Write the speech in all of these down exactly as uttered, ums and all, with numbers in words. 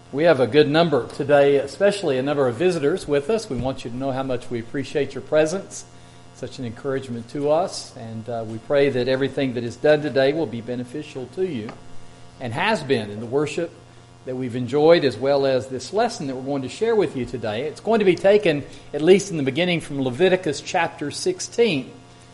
We have a good number today, especially a number of visitors with us. We want you to know how much we appreciate your presence. Such an encouragement to us, and uh, we pray that everything that is done today will be beneficial to you, and has been in the worship that we've enjoyed, as well as this lesson that we're going to share with you today. It's going to be taken, at least in the beginning, from Leviticus chapter sixteen.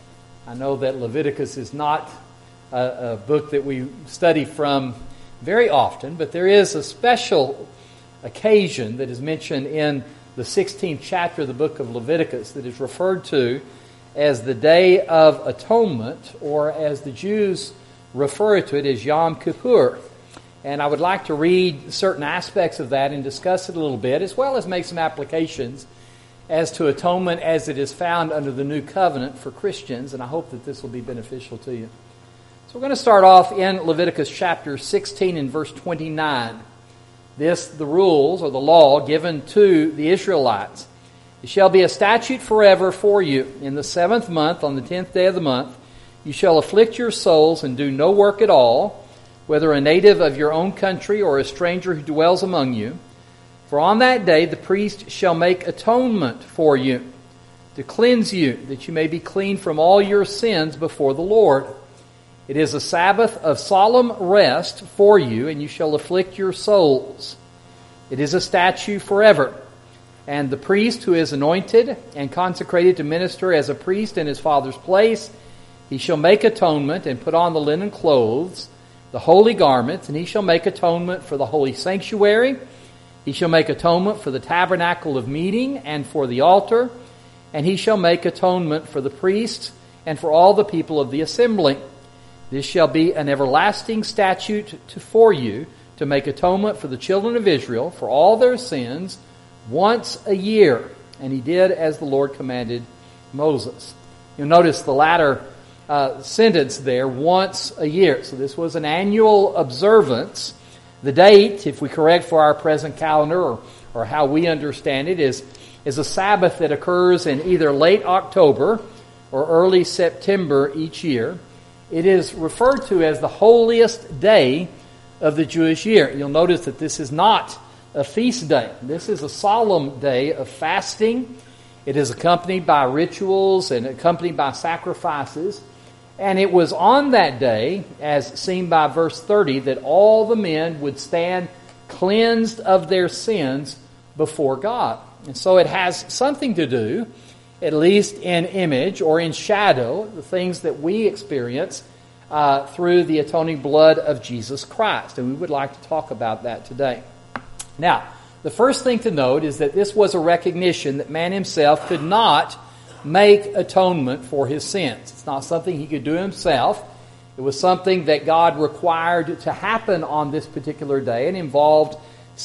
I know that Leviticus is not a, a book that we study from very often, but there is a special occasion that is mentioned in the sixteenth chapter of the book of Leviticus that is referred to as the Day of Atonement, or as the Jews refer to it as Yom Kippur. And I would like to read certain aspects of that and discuss it a little bit, as well as make some applications as to atonement as it is found under the New Covenant for Christians, and I hope that this will be beneficial to you. So we're going to start off in Leviticus chapter sixteen and verse twenty-nine. This, the rules or the law given to the Israelites. It shall be a statute forever for you. In the seventh month, on the tenth day of the month, you shall afflict your souls and do no work at all, whether a native of your own country or a stranger who dwells among you. For on that day the priest shall make atonement for you, to cleanse you, that you may be clean from all your sins before the Lord. It is a Sabbath of solemn rest for you, and you shall afflict your souls. It is a statute forever. And the priest who is anointed and consecrated to minister as a priest in his father's place, he shall make atonement and put on the linen clothes, the holy garments, and he shall make atonement for the holy sanctuary. He shall make atonement for the tabernacle of meeting and for the altar, and he shall make atonement for the priests and for all the people of the assembly. This shall be an everlasting statute to, for you to make atonement for the children of Israel for all their sins once a year. And he did as the Lord commanded Moses. You'll notice the latter uh, sentence there, once a year. So this was an annual observance. The date, if we correct for our present calendar or, or how we understand it, is, is a Sabbath that occurs in either late October or early September each year. It is referred to as the holiest day of the Jewish year. You'll notice that this is not a feast day. This is a solemn day of fasting. It is accompanied by rituals and accompanied by sacrifices. And it was on that day, as seen by verse thirty, that all the men would stand cleansed of their sins before God. And so it has something to do, at least in image or in shadow, the things that we experience uh, through the atoning blood of Jesus Christ. And we would like to talk about that today. Now, the first thing to note is that this was a recognition that man himself could not make atonement for his sins. It's not something he could do himself. It was something that God required to happen on this particular day, and involved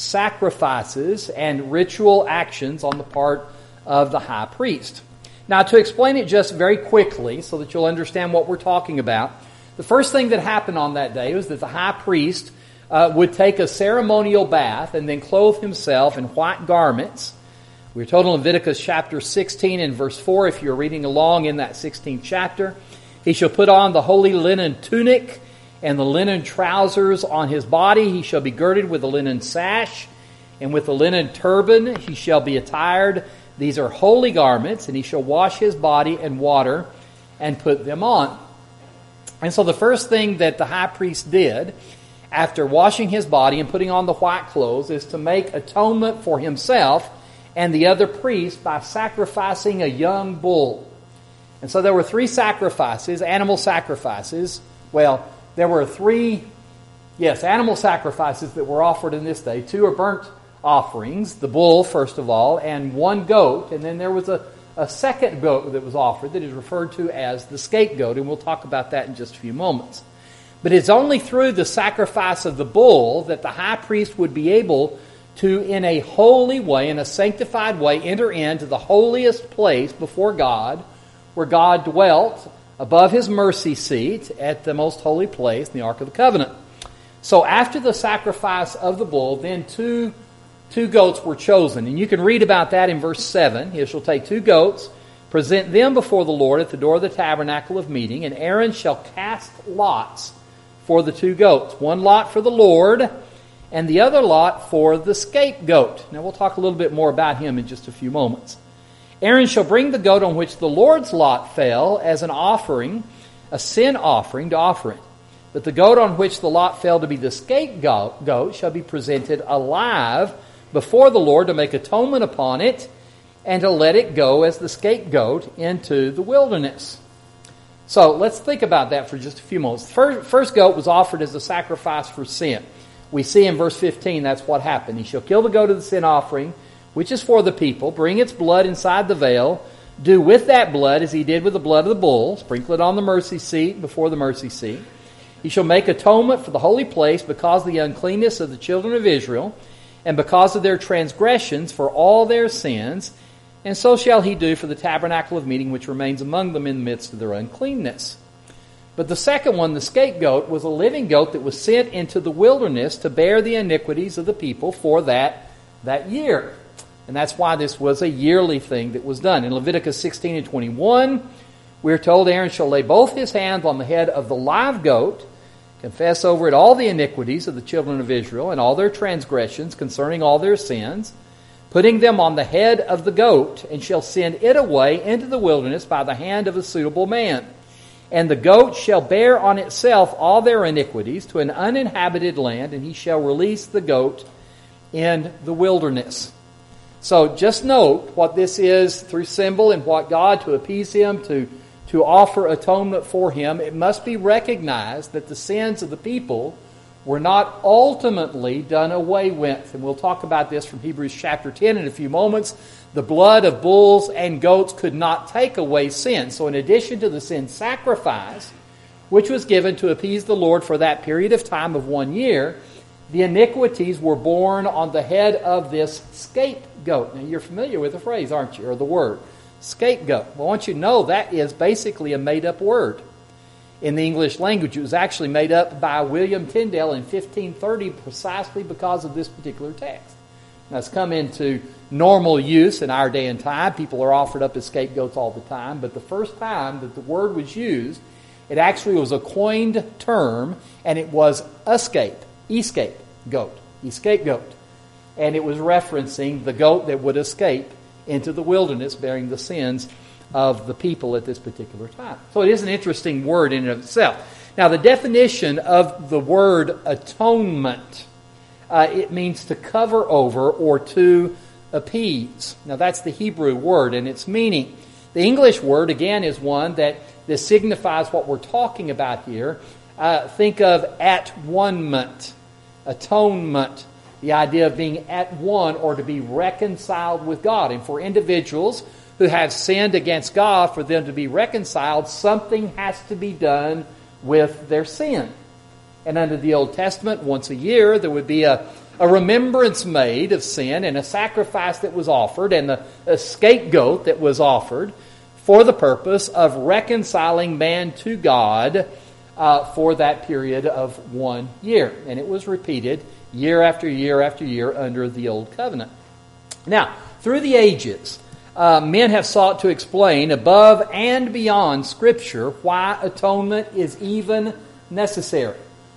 sacrifices and ritual actions on the part of the high priest. Now, to explain it just very quickly so that you'll understand what we're talking about, the first thing that happened on that day was that the high priest uh, would take a ceremonial bath and then clothe himself in white garments. We're told in Leviticus chapter sixteen and verse four, if you're reading along in that sixteenth chapter, he shall put on the holy linen tunic and the linen trousers on his body. He shall be girded with a linen sash, and with a linen turban he shall be attired. These are holy garments, and he shall wash his body in water and put them on. And so the first thing that the high priest did after washing his body and putting on the white clothes is to make atonement for himself and the other priests by sacrificing a young bull. And so there were three sacrifices, animal sacrifices. Well, there were three, yes, animal sacrifices that were offered in this day. Two are burnt offerings, the bull first of all, and one goat, and then there was a, a second goat that was offered that is referred to as the scapegoat, and we'll talk about that in just a few moments. But it's only through the sacrifice of the bull that the high priest would be able to, in a holy way, in a sanctified way, enter into the holiest place before God, where God dwelt above his mercy seat at the most holy place in the Ark of the Covenant. So after the sacrifice of the bull, then two Two goats were chosen, and you can read about that in verse seven. He shall take two goats, present them before the Lord at the door of the tabernacle of meeting, and Aaron shall cast lots for the two goats. One lot for the Lord, and the other lot for the scapegoat. Now we'll talk a little bit more about him in just a few moments. Aaron shall bring the goat on which the Lord's lot fell as an offering, a sin offering to offer it. But the goat on which the lot fell to be the scapegoat goat shall be presented alive before the Lord to make atonement upon it and to let it go as the scapegoat into the wilderness. So let's think about that for just a few moments. The first, first goat was offered as a sacrifice for sin. We see in verse fifteen that's what happened. He shall kill the goat of the sin offering, which is for the people, bring its blood inside the veil, do with that blood as he did with the blood of the bull, sprinkle it on the mercy seat before the mercy seat. He shall make atonement for the holy place because of the uncleanness of the children of Israel, and because of their transgressions for all their sins, and so shall he do for the tabernacle of meeting which remains among them in the midst of their uncleanness. But the second one, the scapegoat, was a living goat that was sent into the wilderness to bear the iniquities of the people for that, that year. And that's why this was a yearly thing that was done. In Leviticus sixteen and twenty-one, we're told Aaron shall lay both his hands on the head of the live goat, confess over it all the iniquities of the children of Israel and all their transgressions concerning all their sins, putting them on the head of the goat, and shall send it away into the wilderness by the hand of a suitable man. And the goat shall bear on itself all their iniquities to an uninhabited land, and he shall release the goat in the wilderness. So just note what this is through symbol and what God, to appease him, to, to offer atonement for him. It must be recognized that the sins of the people were not ultimately done away with. And we'll talk about this from Hebrews chapter ten in a few moments. The blood of bulls and goats could not take away sin. So in addition to the sin sacrifice, which was given to appease the Lord for that period of time of one year, the iniquities were borne on the head of this scapegoat. Now you're familiar with the phrase, aren't you? Or the word, scapegoat. Well, I want you to know that is basically a made-up word. In the English language, it was actually made up by William Tyndale in fifteen thirty precisely because of this particular text. Now, it's come into normal use in our day and time. People are offered up as scapegoats all the time. But the first time that the word was used, it actually was a coined term, and it was escape, escape goat, escape goat. And it was referencing the goat that would escape into the wilderness bearing the sins of the people at this particular time. So it is an interesting word in and of itself. Now, the definition of the word atonement, uh, it means to cover over or to appease. Now, that's the Hebrew word and its meaning. The English word, again, is one that this signifies what we're talking about here. Uh, think of at-one-ment, atonement, the idea of being at one or to be reconciled with God. And for individuals who have sinned against God, for them to be reconciled, something has to be done with their sin. And under the Old Testament, once a year, there would be a, a remembrance made of sin and a sacrifice that was offered and a, a scapegoat that was offered for the purpose of reconciling man to God uh, for that period of one year. And it was repeated year after year after year under the Old Covenant. Now, through the ages, Uh, men have sought to explain above and beyond Scripture why atonement is even necessary.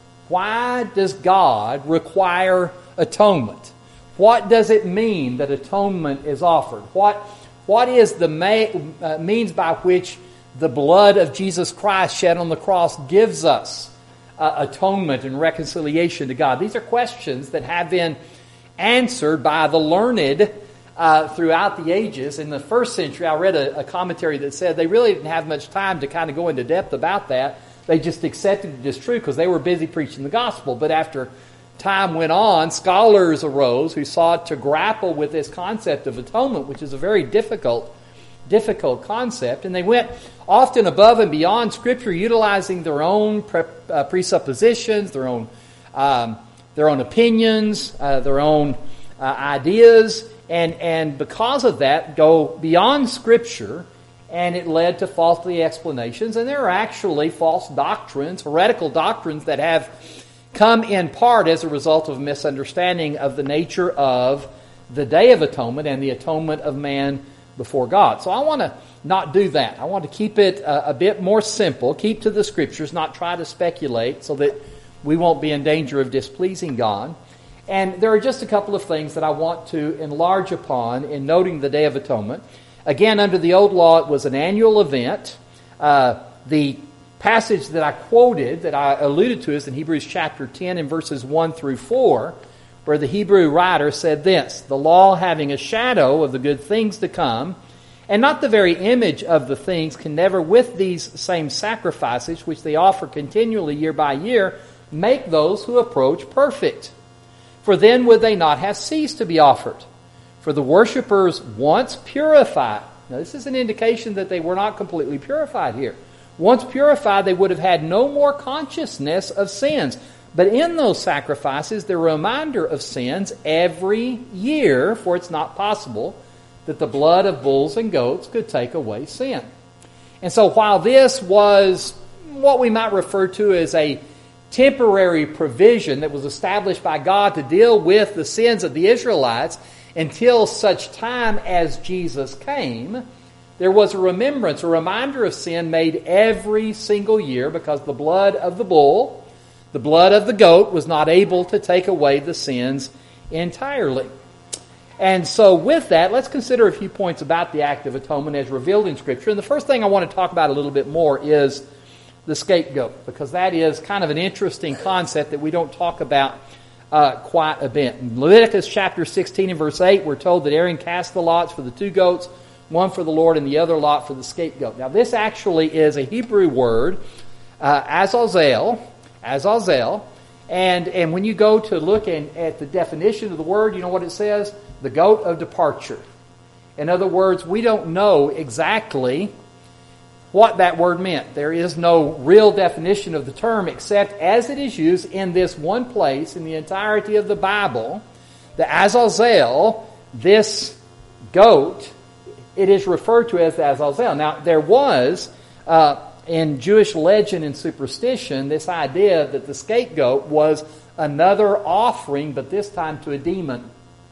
Why does God require atonement? What does it mean that atonement is offered? What, what is the ma- uh, means by which the blood of Jesus Christ shed on the cross gives us uh, atonement and reconciliation to God? These are questions that have been answered by the learned Uh, throughout the ages. In the first century, I read a, a commentary that said they really didn't have much time to kind of go into depth about that. They just accepted it as true because they were busy preaching the gospel. But after time went on, scholars arose who sought to grapple with this concept of atonement, which is a very difficult, difficult concept. And they went often above and beyond Scripture, utilizing their own pre- uh, presuppositions, their own, um, their own opinions, uh, their own uh, ideas. And and because of that, go beyond Scripture, and it led to faulty explanations. And there are actually false doctrines, heretical doctrines that have come in part as a result of misunderstanding of the nature of the Day of Atonement and the atonement of man before God. So I want to not do that. I want to keep it a, a bit more simple, keep to the Scriptures, not try to speculate so that we won't be in danger of displeasing God. And there are just a couple of things that I want to enlarge upon in noting the Day of Atonement. Again, under the old law, it was an annual event. Uh, the passage that I quoted, that I alluded to, is in Hebrews chapter ten and verses one through four, where the Hebrew writer said this, "The law having a shadow of the good things to come, and not the very image of the things, can never with these same sacrifices, which they offer continually year by year, make those who approach perfect. For then would they not have ceased to be offered. For the worshippers once purified." Now this is an indication that they were not completely purified here. Once purified, they would have had no more consciousness of sins. But in those sacrifices, the reminder of sins every year, for it's not possible that the blood of bulls and goats could take away sin. And so while this was what we might refer to as a temporary provision that was established by God to deal with the sins of the Israelites until such time as Jesus came, there was a remembrance, a reminder of sin made every single year because the blood of the bull, the blood of the goat was not able to take away the sins entirely. And so with that, let's consider a few points about the act of atonement as revealed in Scripture. And the first thing I want to talk about a little bit more is the scapegoat, because that is kind of an interesting concept that we don't talk about uh, quite a bit. In Leviticus chapter sixteen and verse eight, we're told that Aaron cast the lots for the two goats, one for the Lord and the other lot for the scapegoat. Now this actually is a Hebrew word, uh, azazel, azazel, and, and when you go to look in, at the definition of the word, you know what it says? The goat of departure. In other words, we don't know exactly what that word meant. There is no real definition of the term except as it is used in this one place in the entirety of the Bible. The Azazel, this goat, it is referred to as the Azazel. Now, there was, uh, in Jewish legend and superstition, this idea that the scapegoat was another offering, but this time to a demon.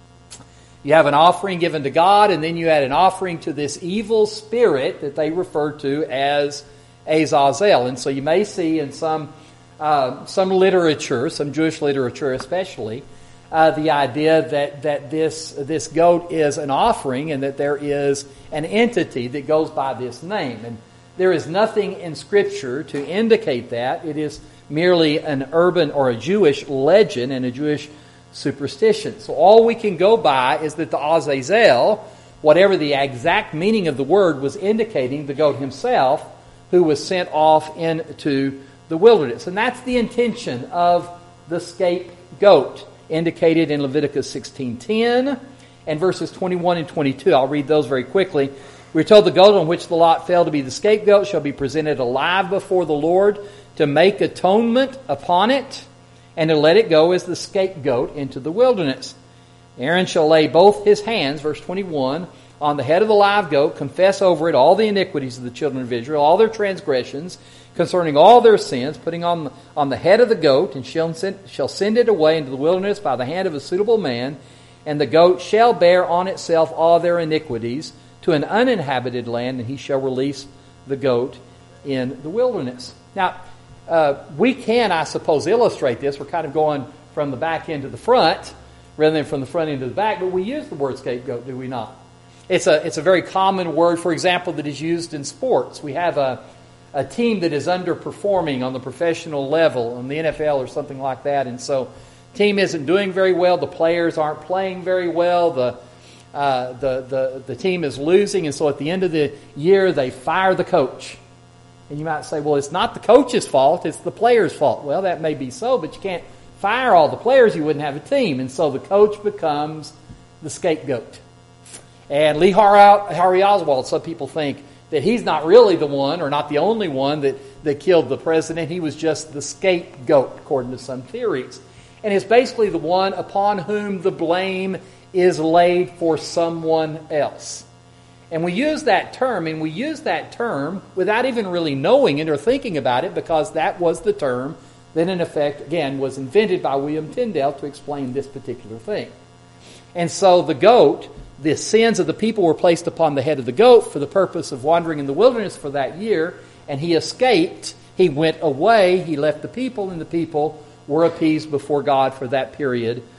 You have an offering given to God, and then you add an offering to this evil spirit that they refer to as Azazel. And so you may see in some uh, some literature, some Jewish literature especially, uh, the idea that that this this goat is an offering and that there is an entity that goes by this name. And there is nothing in Scripture to indicate that. It is merely an urban or a Jewish legend and a Jewish superstition. So all we can go by is that the Azazel, whatever the exact meaning of the word, was indicating the goat himself who was sent off into the wilderness. And that's the intention of the scapegoat indicated in Leviticus sixteen ten and verses twenty-one and twenty-two. I'll read those very quickly. We're told the goat on which the lot fell to be the scapegoat shall be presented alive before the Lord to make atonement upon it, and to let it go as the scapegoat into the wilderness. Aaron shall lay both his hands, verse twenty-one, on the head of the live goat, confess over it all the iniquities of the children of Israel, all their transgressions, concerning all their sins, putting on, on the head of the goat, and shall send, shall send it away into the wilderness by the hand of a suitable man, and the goat shall bear on itself all their iniquities to an uninhabited land, and he shall release the goat in the wilderness. Now, Uh, we can, I suppose, illustrate this. We're kind of going from the back end to the front rather than from the front end to the back, but we use the word scapegoat, do we not? It's a it's a very common word, for example, that is used in sports. We have a, a team that is underperforming on the professional level, on the N F L or something like that, and so team isn't doing very well, the players aren't playing very well, the, uh, the, the, the team is losing, and so at the end of the year they fire the coach. And you might say, well, it's not the coach's fault, it's the player's fault. Well, that may be so, but you can't fire all the players, you wouldn't have a team. And so the coach becomes the scapegoat. And Lee Harvey Oswald, some people think that he's not really the one or not the only one that, that killed the president. He was just the scapegoat, according to some theories. And it's basically the one upon whom the blame is laid for someone else. And we use that term, and we use that term without even really knowing it or thinking about it, because that was the term that, in effect, again, was invented by William Tyndale to explain this particular thing. And so the goat, the sins of the people were placed upon the head of the goat for the purpose of wandering in the wilderness for that year, and he escaped. He went away, he left the people, and the people were appeased before God for that period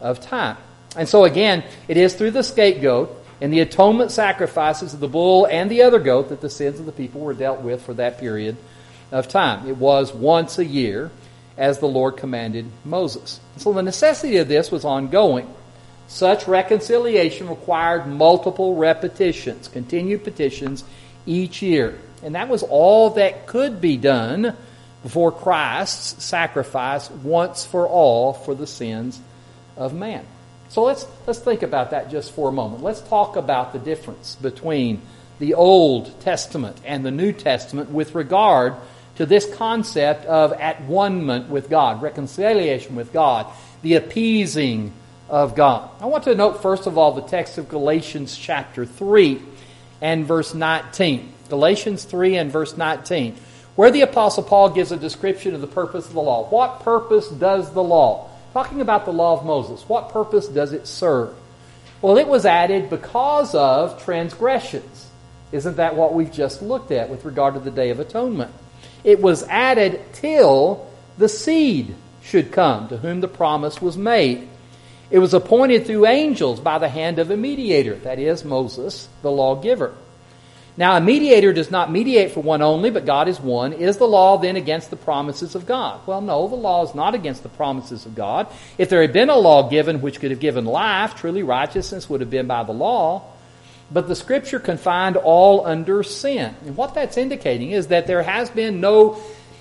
of time. And so again, it is through the scapegoat and the atonement sacrifices of the bull and the other goat that the sins of the people were dealt with for that period of time. It was once a year, as the Lord commanded Moses. So the necessity of this was ongoing. Such reconciliation required multiple repetitions, continued petitions each year. And that was all that could be done before Christ's sacrifice once for all for the sins of man. So let's let's think about that just for a moment. Let's talk about the difference between the Old Testament and the New Testament with regard to this concept of at-one-ment with God, reconciliation with God, the appeasing of God. I want to note first of all the text of Galatians chapter three and verse nineteen. Galatians three and verse nineteen, where the Apostle Paul gives a description of the purpose of the law. What purpose does the law? Talking about the law of Moses, what purpose does it serve? Well, it was added because of transgressions. Isn't that what we've just looked at with regard to the Day of Atonement? It was added till the seed should come, to whom the promise was made. It was appointed through angels by the hand of a mediator, that is, Moses, the lawgiver. Now, a mediator does not mediate for one only, but God is one. Is the law then against the promises of God? Well, no, the law is not against the promises of God. If there had been a law given which could have given life, truly righteousness would have been by the law. But the Scripture confined all under sin. And what that's indicating is that there has been no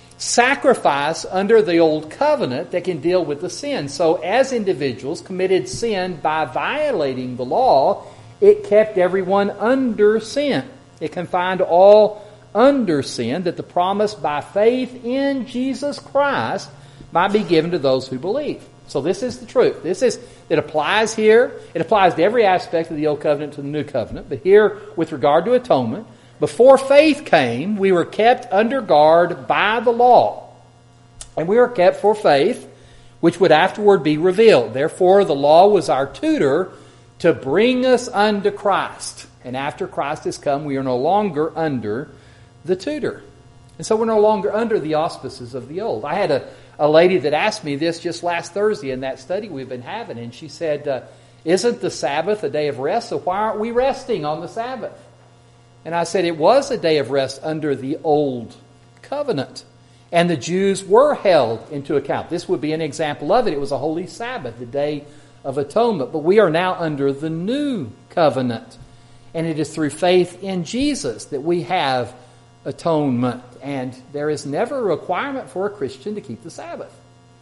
sacrifice under the old covenant that can deal with the sin. So as individuals committed sin by violating the law, it kept everyone under sin. It confined all under sin, that the promise by faith in Jesus Christ might be given to those who believe. So this is the truth. This is, it applies here. It applies to every aspect of the Old Covenant to the New Covenant. But here, with regard to atonement, before faith came, we were kept under guard by the law. And we were kept for faith, which would afterward be revealed. Therefore, the law was our tutor to bring us unto Christ. And after Christ has come, we are no longer under the tutor. And so we're no longer under the auspices of the old. I had a, a lady that asked me this just last Thursday in that study we've been having. And she said, uh, isn't the Sabbath a day of rest? So why aren't we resting on the Sabbath? And I said, it was a day of rest under the old covenant. And the Jews were held into account. This would be an example of it. It was a holy Sabbath, the Day of Atonement. But we are now under the new covenant. And it is through faith in Jesus that we have atonement. And there is never a requirement for a Christian to keep the Sabbath.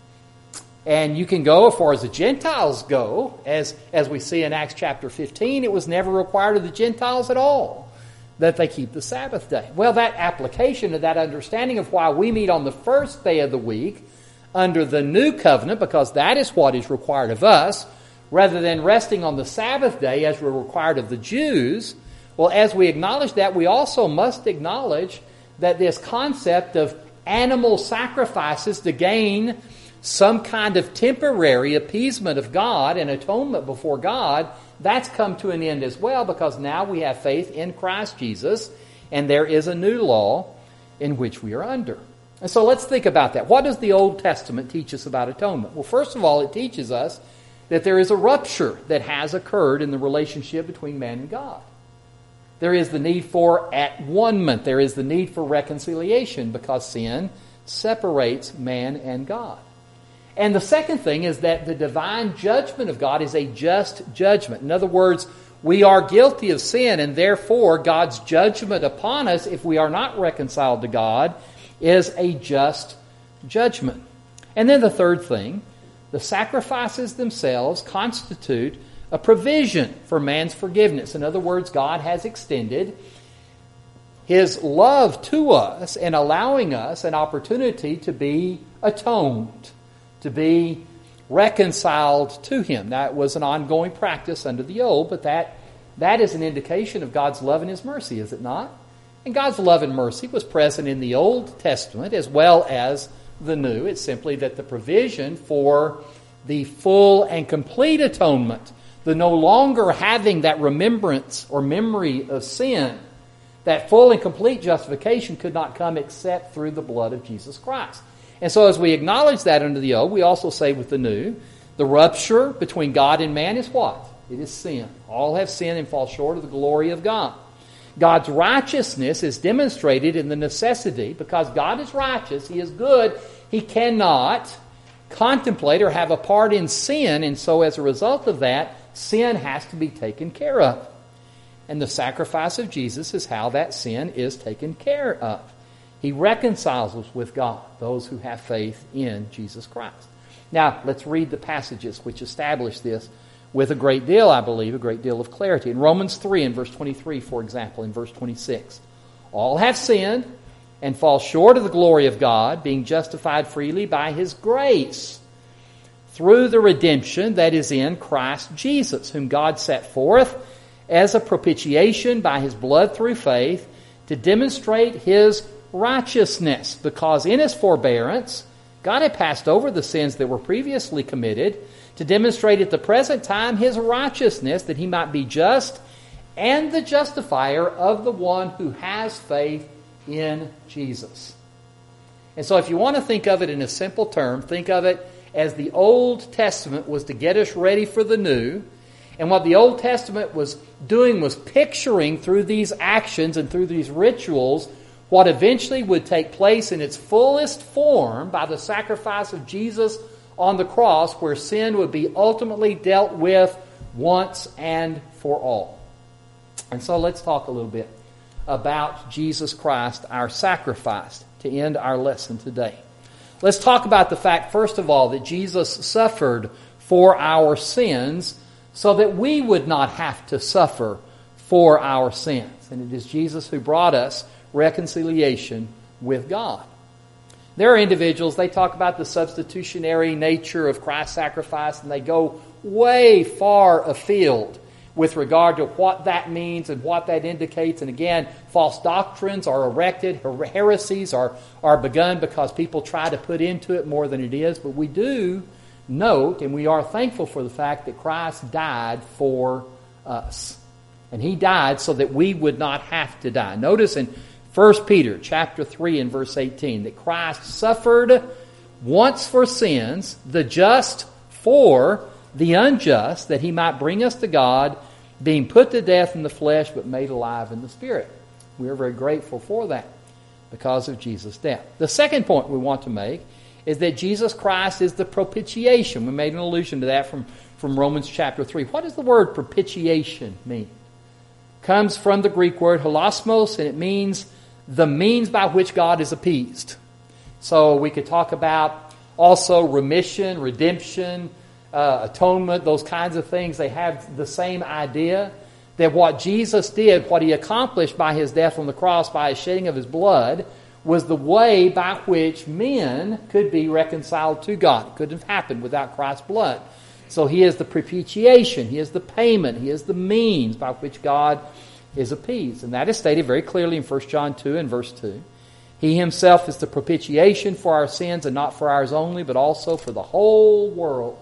And you can go as far as the Gentiles go, as, as we see in Acts chapter fifteen, it was never required of the Gentiles at all that they keep the Sabbath day. Well, that application of that understanding of why we meet on the first day of the week under the new covenant, because that is what is required of us, rather than resting on the Sabbath day as we're required of the Jews. Well, as we acknowledge that, we also must acknowledge that this concept of animal sacrifices to gain some kind of temporary appeasement of God and atonement before God, that's come to an end as well, because now we have faith in Christ Jesus, and there is a new law in which we are under. And so let's think about that. What does the Old Testament teach us about atonement? Well, first of all, it teaches us that there is a rupture that has occurred in the relationship between man and God. There is the need for at-one-ment. There is the need for reconciliation, because sin separates man and God. And the second thing is that the divine judgment of God is a just judgment. In other words, we are guilty of sin, and therefore God's judgment upon us, if we are not reconciled to God, is a just judgment. And then the third thing, the sacrifices themselves constitute a provision for man's forgiveness. In other words, God has extended His love to us and allowing us an opportunity to be atoned, to be reconciled to Him. That was an ongoing practice under the old, but that, that is an indication of God's love and His mercy, is it not? And God's love and mercy was present in the Old Testament as well as the New. It's simply that the provision for the full and complete atonement, the no longer having that remembrance or memory of sin, that full and complete justification could not come except through the blood of Jesus Christ. And so as we acknowledge that under the old, we also say with the new, The rupture between God and man is what? It is sin. All have sinned and fall short of the glory of God. God's righteousness is demonstrated in the necessity, because God is righteous, He is good, He cannot contemplate or have a part in sin, and so as a result of that, sin has to be taken care of. And the sacrifice of Jesus is how that sin is taken care of. He reconciles us with God, those who have faith in Jesus Christ. Now, let's read the passages which establish this with a great deal, I believe, a great deal of clarity. In Romans three, in verse twenty-three, for example, in verse twenty-six, all have sinned and fall short of the glory of God, being justified freely by His grace, through the redemption that is in Christ Jesus, whom God set forth as a propitiation by His blood through faith, to demonstrate His righteousness, because in His forbearance God had passed over the sins that were previously committed, to demonstrate at the present time His righteousness, that He might be just and the justifier of the one who has faith in Jesus. And so if you want to think of it in a simple term, think of it as the Old Testament was to get us ready for the New. And what the Old Testament was doing was picturing through these actions and through these rituals what eventually would take place in its fullest form by the sacrifice of Jesus on the cross, where sin would be ultimately dealt with once and for all. And so let's talk a little bit about Jesus Christ, our sacrifice, to end our lesson today. Let's talk about the fact, first of all, that Jesus suffered for our sins so that we would not have to suffer for our sins. And it is Jesus who brought us reconciliation with God. There are individuals, they talk about the substitutionary nature of Christ's sacrifice, and they go way far afield with regard to what that means and what that indicates. And again, false doctrines are erected, heresies are, are begun because people try to put into it more than it is. But we do note, and we are thankful for the fact that Christ died for us. And He died so that we would not have to die. Notice in First Peter chapter three and verse eighteen that Christ suffered once for sins, the just for the unjust, that He might bring us to God, being put to death in the flesh but made alive in the Spirit. We are very grateful for that because of Jesus' death. The second point we want to make is that Jesus Christ is the propitiation. We made an allusion to that from, from Romans chapter three. What does the word propitiation mean? It comes from the Greek word hilasmos, and it means the means by which God is appeased. So we could talk about also remission, redemption, uh, atonement, those kinds of things. They have the same idea, that what Jesus did, what He accomplished by His death on the cross, by His shedding of His blood, was the way by which men could be reconciled to God. It couldn't have happened without Christ's blood. So He is the propitiation, He is the payment, He is the means by which God is appeased. And that is stated very clearly in First John two and verse two. He Himself is the propitiation for our sins, and not for ours only, but also for the whole world.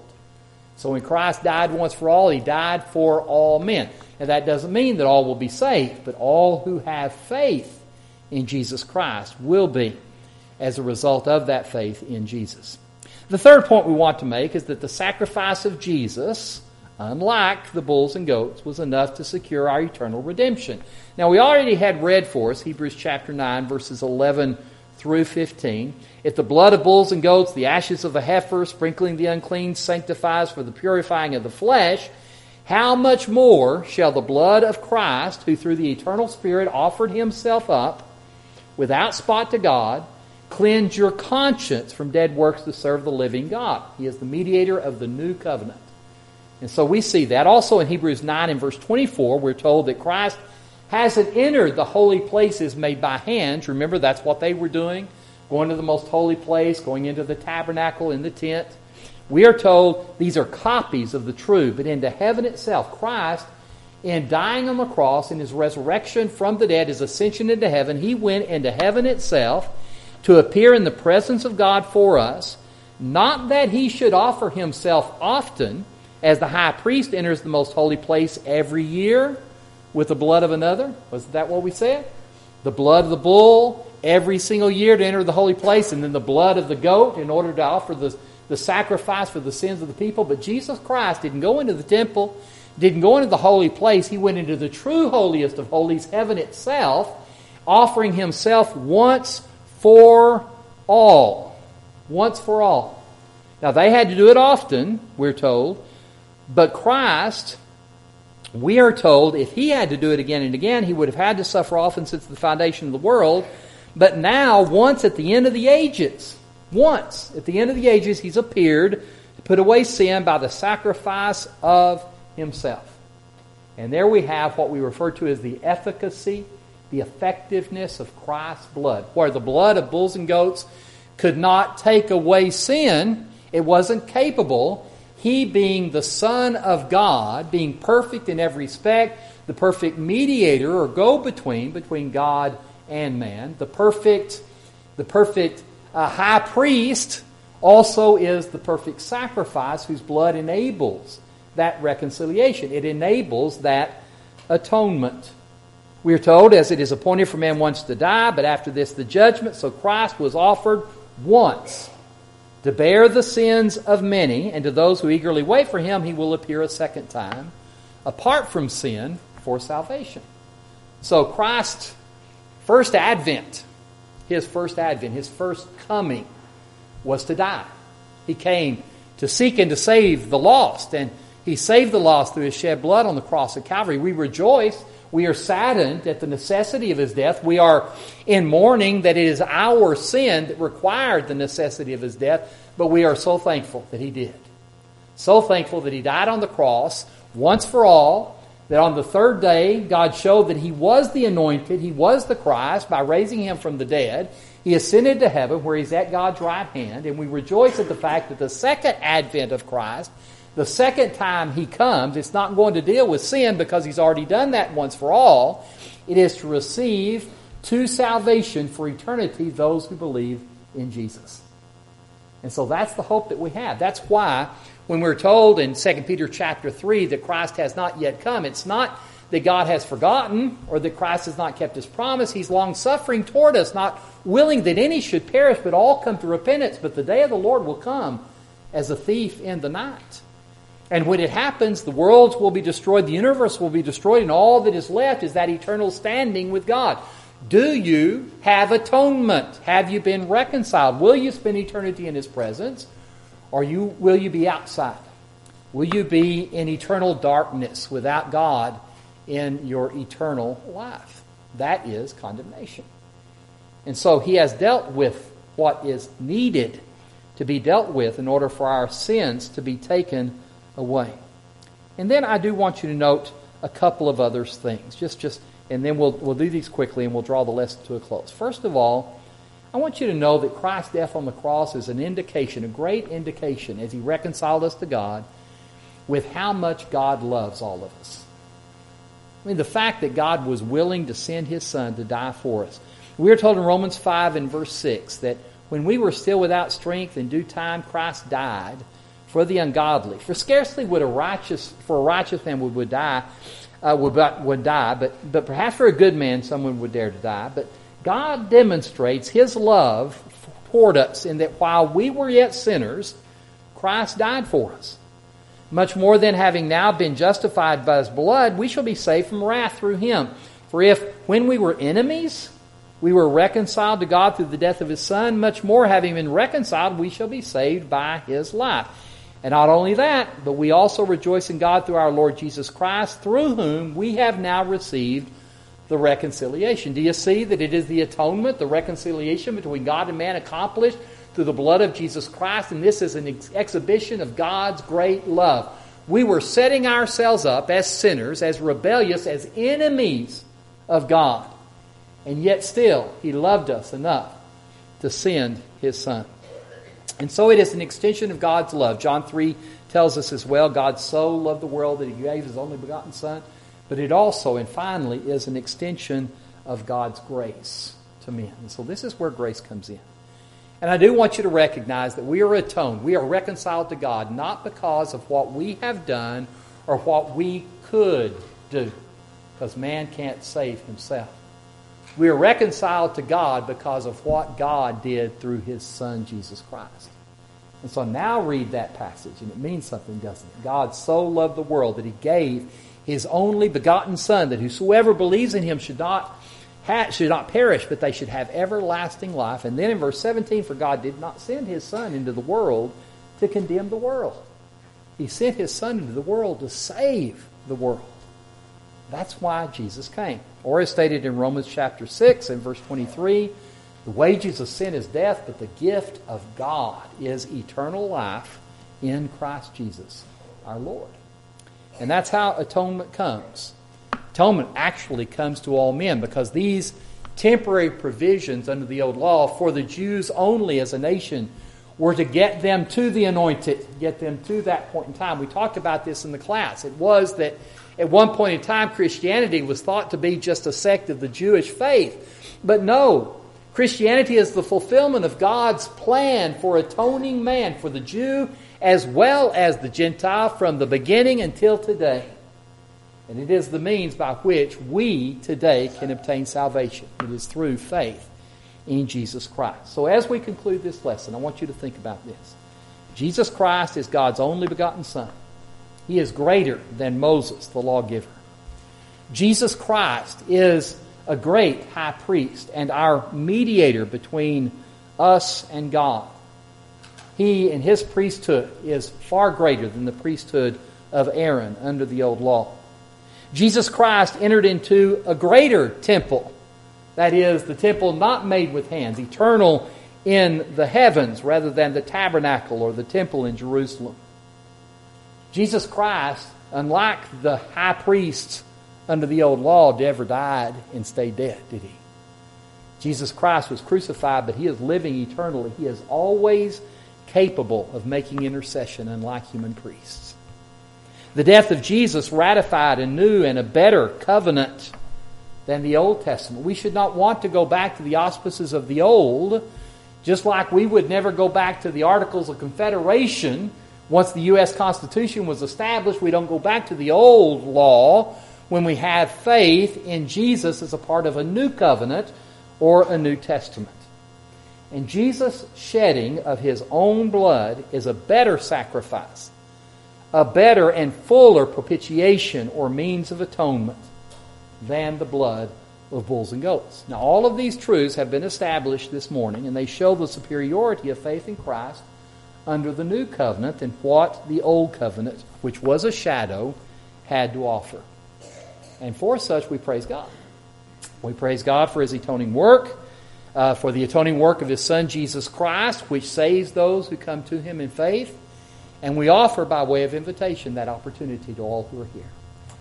So when Christ died once for all, He died for all men. Now that doesn't mean that all will be saved, but all who have faith in Jesus Christ will be as a result of that faith in Jesus. The third point we want to make is that the sacrifice of Jesus, unlike the bulls and goats, was enough to secure our eternal redemption. Now, we already had read for us Hebrews chapter nine, verses eleven through fifteen. If the blood of bulls and goats, the ashes of a heifer, sprinkling the unclean, sanctifies for the purifying of the flesh, how much more shall the blood of Christ, who through the eternal Spirit offered Himself up without spot to God, cleanse your conscience from dead works to serve the living God? He is the mediator of the new covenant. And so we see that. Also in Hebrews nine and verse twenty-four, we're told that Christ hasn't entered the holy places made by hands. Remember, that's what they were doing, going to the most holy place, going into the tabernacle, in the tent. We are told these are copies of the true, but into heaven itself, Christ, in dying on the cross, in His resurrection from the dead, His ascension into heaven, He went into heaven itself to appear in the presence of God for us, not that He should offer Himself often, as the high priest enters the most holy place every year with the blood of another. Wasn't that what we said? The blood of the bull every single year to enter the holy place, and then the blood of the goat in order to offer the, the sacrifice for the sins of the people. But Jesus Christ didn't go into the temple, didn't go into the holy place. He went into the true holiest of holies, heaven itself, offering himself once for all. Once for all. Now, they had to do it often, we're told. But Christ, we are told, if he had to do it again and again, he would have had to suffer often since the foundation of the world. But now, once at the end of the ages, once at the end of the ages, he's appeared to put away sin by the sacrifice of himself. And there we have what we refer to as the efficacy, the effectiveness of Christ's blood. Where the blood of bulls and goats could not take away sin, it wasn't capable. He, being the Son of God, being perfect in every respect, the perfect mediator or go-between between God and man, the perfect, the perfect uh, high priest, also is the perfect sacrifice whose blood enables that reconciliation. It enables that atonement. We are told, as it is appointed for man once to die, but after this the judgment. So Christ was offered once to bear the sins of many, and to those who eagerly wait for him, he will appear a second time, apart from sin, for salvation. So Christ's first advent, his first advent, his first coming, was to die. He came to seek and to save the lost, and he saved the lost through his shed blood on the cross of Calvary. We rejoice. We are saddened at the necessity of his death. We are in mourning that it is our sin that required the necessity of his death, but we are so thankful that he did. So thankful that he died on the cross once for all, that on the third day God showed that he was the anointed, he was the Christ by raising him from the dead. He ascended to heaven where he's at God's right hand, and we rejoice at the fact that the second advent of Christ, the second time he comes, it's not going to deal with sin because he's already done that once for all. It is to receive to salvation for eternity those who believe in Jesus. And so that's the hope that we have. That's why when we're told in Second Peter chapter three that Christ has not yet come, it's not that God has forgotten or that Christ has not kept his promise. He's long-suffering toward us, not willing that any should perish, but all come to repentance. But the day of the Lord will come as a thief in the night. And when it happens, the worlds will be destroyed, the universe will be destroyed, and all that is left is that eternal standing with God. Do you have atonement? Have you been reconciled? Will you spend eternity in his presence? Or you, will you be outside? Will you be in eternal darkness without God in your eternal life? That is condemnation. And so he has dealt with what is needed to be dealt with in order for our sins to be taken away. And then I do want you to note a couple of other things. Just, just, and then we'll we'll do these quickly and we'll draw the lesson to a close. First of all, I want you to know that Christ's death on the cross is an indication, a great indication, as he reconciled us to God, with how much God loves all of us. I mean, the fact that God was willing to send his Son to die for us. We are told in Romans five and verse six that when we were still without strength, in due time Christ died for the ungodly. For scarcely would a righteous, for a righteous man would, would die, uh, would, would die, but, but perhaps for a good man someone would dare to die. But God demonstrates his love toward us in that while we were yet sinners, Christ died for us. Much more than having now been justified by his blood, we shall be saved from wrath through him. For if, when we were enemies, we were reconciled to God through the death of his Son, much more having been reconciled, we shall be saved by his life. And not only that, but we also rejoice in God through our Lord Jesus Christ, through whom we have now received the reconciliation. Do you see that it is the atonement, the reconciliation between God and man accomplished through the blood of Jesus Christ? And this is an ex- exhibition of God's great love. We were setting ourselves up as sinners, as rebellious, as enemies of God. And yet still, he loved us enough to send his Son. And so it is an extension of God's love. John three tells us as well, God so loved the world that he gave his only begotten Son. But it also, and finally, is an extension of God's grace to men. And so this is where grace comes in. And I do want you to recognize that we are atoned. We are reconciled to God, not because of what we have done or what we could do, because man can't save himself. We are reconciled to God because of what God did through his Son, Jesus Christ. And so now read that passage, and it means something, doesn't it? God so loved the world that He gave His only begotten Son, that whosoever believes in Him should not ha- should not perish, but they should have everlasting life. And then in verse seventeen, for God did not send His Son into the world to condemn the world. He sent His Son into the world to save the world. That's why Jesus came. Or as stated in Romans chapter six and verse twenty-three, the wages of sin is death, but the gift of God is eternal life in Christ Jesus, our Lord. And that's how atonement comes. Atonement actually comes to all men, because these temporary provisions under the old law for the Jews only as a nation were to get them to the anointed, get them to that point in time. We talked about this in the class. It was that at one point in time, Christianity was thought to be just a sect of the Jewish faith. But no, Christianity is the fulfillment of God's plan for atoning man, for the Jew as well as the Gentile, from the beginning until today. And it is the means by which we today can obtain salvation. It is through faith in Jesus Christ. So as we conclude this lesson, I want you to think about this. Jesus Christ is God's only begotten Son. He is greater than Moses, the lawgiver. Jesus Christ is a great high priest and our mediator between us and God. He and His priesthood is far greater than the priesthood of Aaron under the old law. Jesus Christ entered into a greater temple. That is, the temple not made with hands, eternal in the heavens rather than the tabernacle or the temple in Jerusalem. Jesus Christ, unlike the high priests under the old law, never died and stayed dead, did He? Jesus Christ was crucified, but He is living eternally. He is always capable of making intercession, unlike human priests. The death of Jesus ratified a new and a better covenant than the Old Testament. We should not want to go back to the auspices of the old, just like we would never go back to the Articles of Confederation. Once the U S Constitution was established, we don't go back to the old law when we have faith in Jesus as a part of a new covenant or a New Testament. And Jesus' shedding of His own blood is a better sacrifice, a better and fuller propitiation or means of atonement than the blood of bulls and goats. Now, all of these truths have been established this morning, and they show the superiority of faith in Christ under the new covenant and what the old covenant, which was a shadow, had to offer. And for such, we praise God. We praise God for His atoning work, uh, for the atoning work of His Son, Jesus Christ, which saves those who come to Him in faith. And we offer, by way of invitation, that opportunity to all who are here.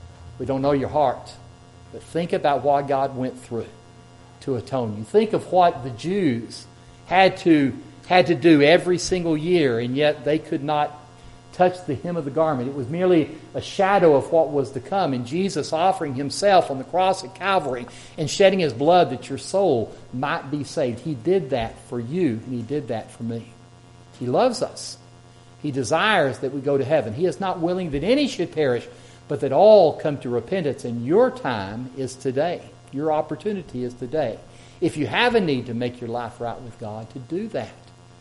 We don't know your heart, but think about what God went through to atone you. Think of what the Jews had to, had to do every single year, and yet they could not touch the hem of the garment. It was merely a shadow of what was to come. And Jesus offering Himself on the cross at Calvary and shedding His blood that your soul might be saved. He did that for you, and He did that for me. He loves us. He desires that we go to heaven. He is not willing that any should perish, but that all come to repentance. And your time is today. Your opportunity is today. If you have a need to make your life right with God, to do that.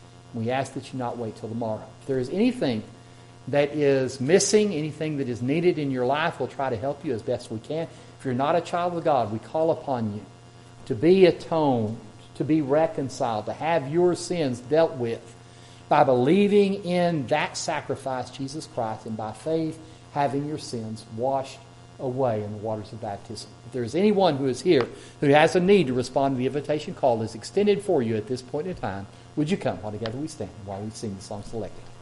We ask that you not wait till tomorrow. If there is anything that is missing, anything that is needed in your life, we'll try to help you as best we can. If you're not a child of God, we call upon you to be atoned, to be reconciled, to have your sins dealt with by believing in that sacrifice, Jesus Christ, and by faith having your sins washed away in the waters of baptism. If there is anyone who is here who has a need to respond to the invitation call that is extended for you at this point in time, would you come while together we stand, while we sing the song selected?